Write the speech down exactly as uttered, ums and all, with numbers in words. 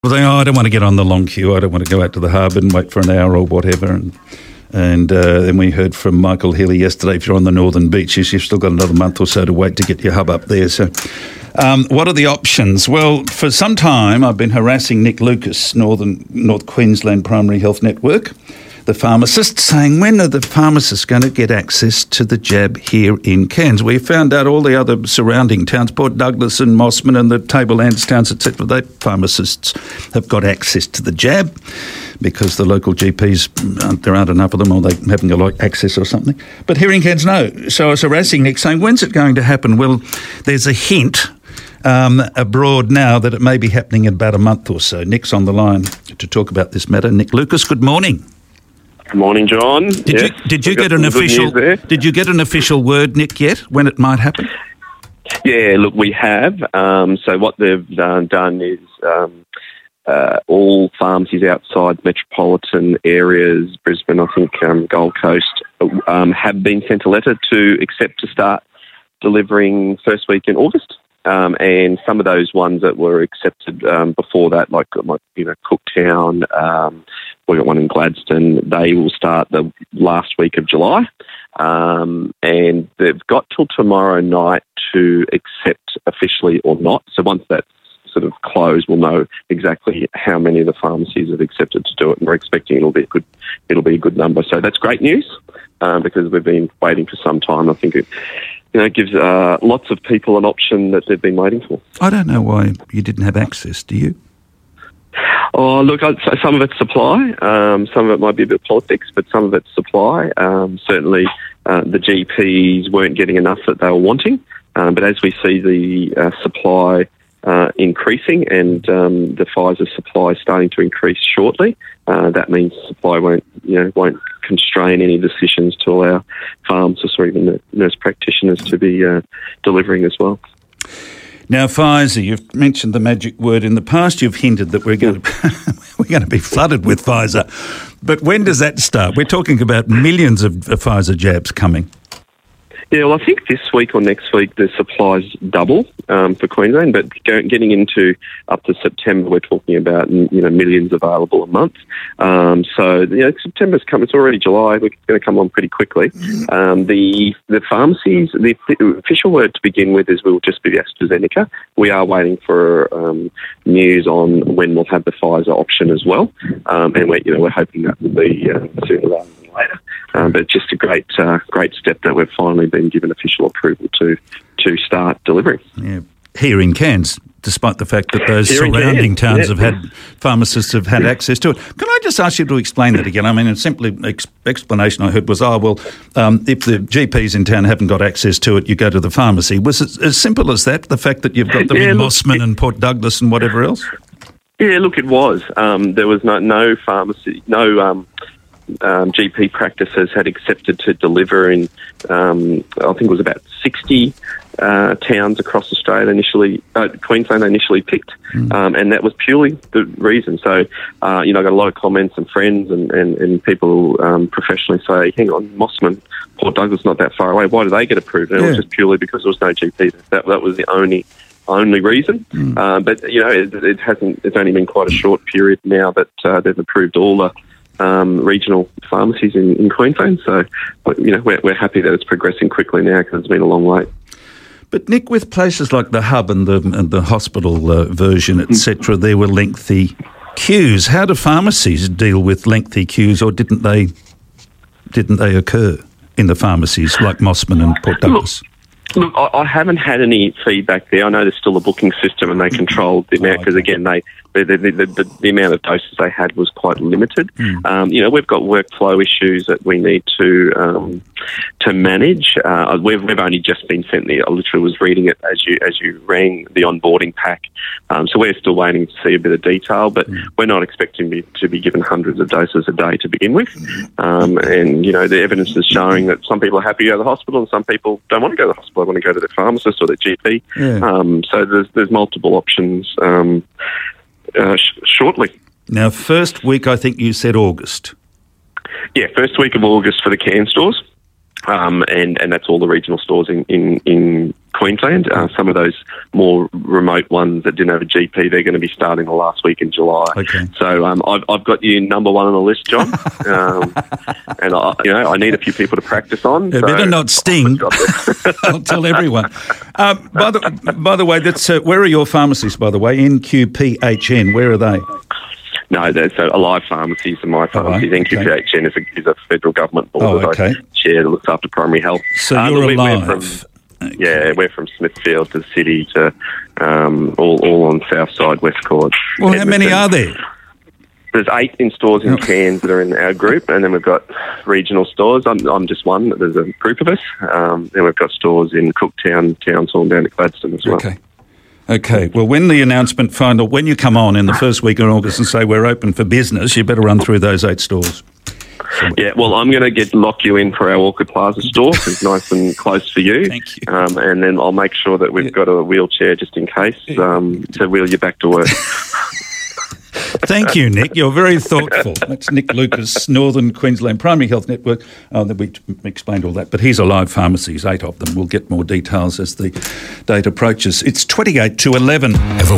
Well, they, oh, I don't want to get on the long queue. I don't want to go out to the hub and wait for an hour or whatever. And and uh, then we heard from Michael Healy yesterday, if you're on the Northern Beaches, you've still got another month or so to wait to get your hub up there. So um, what are the options? Well, for some time I've been harassing Nick Lucas, Northern North Queensland Primary Health Network, the pharmacist, saying, when are the pharmacists going to get access to the jab here in Cairns? We found out all the other surrounding towns, Port Douglas and Mossman and the Tablelands towns, et cetera, they pharmacists have got access to the jab because the local G Ps, there aren't enough of them, or they haven't got access or something. But here in Cairns, no. So I was harassing Nick, saying, when's it going to happen? Well, there's a hint um, abroad now that it may be happening in about a month or so. Nick's on the line to talk about this matter. Nick Lucas, good morning. Good morning, John. Did yes, you did you get an official did you get an official word, Nick, yet when it might happen? Yeah, look, we have. Um, so what they've uh, done is um, uh, all pharmacies outside metropolitan areas, Brisbane, I think, um, Gold Coast, um, have been sent a letter to accept to start delivering first week in August. Um, and some of those ones that were accepted um, before that, like, like you know, Cooktown, um, we got one in Gladstone, they will start the last week of July. Um, and they've got till tomorrow night to accept officially or not. So once that's sort of closed, we'll know exactly how many of the pharmacies have accepted to do it, and we're expecting it'll be a good, it'll be a good number. So that's great news um, because we've been waiting for some time. I think it, you know, it gives uh, lots of people an option that they've been waiting for. I don't know why you didn't have access, do you? Oh, look, I'd say some of it's supply. Um, some of it might be a bit politics, but some of it's supply. Um, certainly uh, the G Ps weren't getting enough that they were wanting. Um, but as we see the uh, supply uh, increasing and um, the Pfizer supply starting to increase shortly, uh, that means supply won't, you know, won't constrain any decisions to allow pharmacists or even the nurse practitioners to be uh, delivering as well. Now, Pfizer, you've mentioned the magic word in the past. You've hinted that we're going to we're going to be flooded with Pfizer. But when does that start? We're talking about millions of Pfizer jabs coming. Yeah, well, I think this week or next week the supplies double um, for Queensland, but go, getting into up to September, we're talking about you know millions available a month. Um, so you know, September's come; it's already July. We're going to come on pretty quickly. Um, the the pharmacies, the official word to begin with is we'll just be AstraZeneca. We are waiting for um, news on when we'll have the Pfizer option as well, um, and we're you know we're hoping that will be uh, sooner rather than later. Um, but just a great, uh, great step that we've finally been given official approval to to start delivering. Yeah, here in Cairns, despite the fact that those Here surrounding towns yeah. have had pharmacists have had access to it. Can I just ask you to explain that again? I mean, a simple ex- explanation I heard was, oh well, um, if the G Ps in town haven't got access to it, you go to the pharmacy. Was it as simple as that? The fact that you've got them yeah, in look, Mossman it, and Port Douglas and whatever else. Yeah, look, it was. Um, there was no no pharmacy, no. Um, Um, G P practices had accepted to deliver in, um, I think it was about sixty uh, towns across Australia initially, uh, Queensland initially picked, mm. um, and that was purely the reason. So, uh, you know, I got a lot of comments and friends and, and, and people um, professionally say, hang on, Mossman, Port Douglas not that far away, why did they get approved? And yeah. It was just purely because there was no G P. That, that was the only only reason. Mm. Uh, but, you know, it, it hasn't, it's only been quite a short period now that uh, they've approved all the Um, regional pharmacies in, in Queensland. So, you know, we're, we're happy that it's progressing quickly now because it's been a long wait. But, Nick, with places like the hub and the, and the hospital uh, version, et cetera, there were lengthy queues. How do pharmacies deal with lengthy queues, or didn't they didn't they occur in the pharmacies like Mossman and Port Douglas? Look, Look I, I haven't had any feedback there. I know there's still a booking system and they controlled the amount because, again, they The, the, the, the, the amount of doses they had was quite limited. Mm. Um, you know, we've got workflow issues that we need to um, to manage. Uh, we've, we've only just been sent the. I literally was reading it as you as you rang the onboarding pack. Um, so we're still waiting to see a bit of detail, but mm. we're not expecting be, to be given hundreds of doses a day to begin with. Um, and you know, the evidence is showing that some people are happy to go to the hospital, and some people don't want to go to the hospital. They want to go to their pharmacist or their G P. Yeah. Um, so there's there's multiple options. Um, Uh, sh- shortly. Now, first week, I think you said August. Yeah, first week of August for the Cairns stores. Um, and, and that's all the regional stores in, in, in Queensland. Uh, some of those more remote ones that didn't have a G P, they're going to be starting the last week in July. Okay. So um, I've, I've got you number one on the list, John. Um, and I, you know, I need a few people to practice on. Yeah, so better not sting. I'll tell everyone. Um, by the by the way, that's uh, where are your pharmacies? By the way, N Q P H N. Where are they? No, there's so Alive Pharmacies and My Pharmacies. Oh, right. N Q P H N is, a, is a federal government board Oh, that okay. I chair that looks after primary health. So Uh, you're we- Alive. We're from, okay. Yeah, we're from Smithfield to the city to um, all, all on South Side, West Court. Well, how many Edmonton. are there? There's eight in stores in Oh. Cairns that are in our group, and then we've got regional stores. I'm, I'm just one. There's a group of us. Um, then we've got stores in Cooktown, Townsville, and down at Gladstone as well. Okay. Okay. Well, when the announcement final, when you come on in the first week of August and say we're open for business, you better run through those eight stores. Yeah, well, I'm going to get lock you in for our Orchid Plaza store because it's nice and close for you. Thank you. Um, and then I'll make sure that we've Yeah. got a wheelchair just in case um, to wheel you back to work. Thank you, Nick. You're very thoughtful. That's Nick Lucas, Northern Queensland Primary Health Network. Oh, that we t- explained all that. But he's Alive Pharmacies, eight of them. We'll get more details as the date approaches. It's twenty-eight to eleven. Ever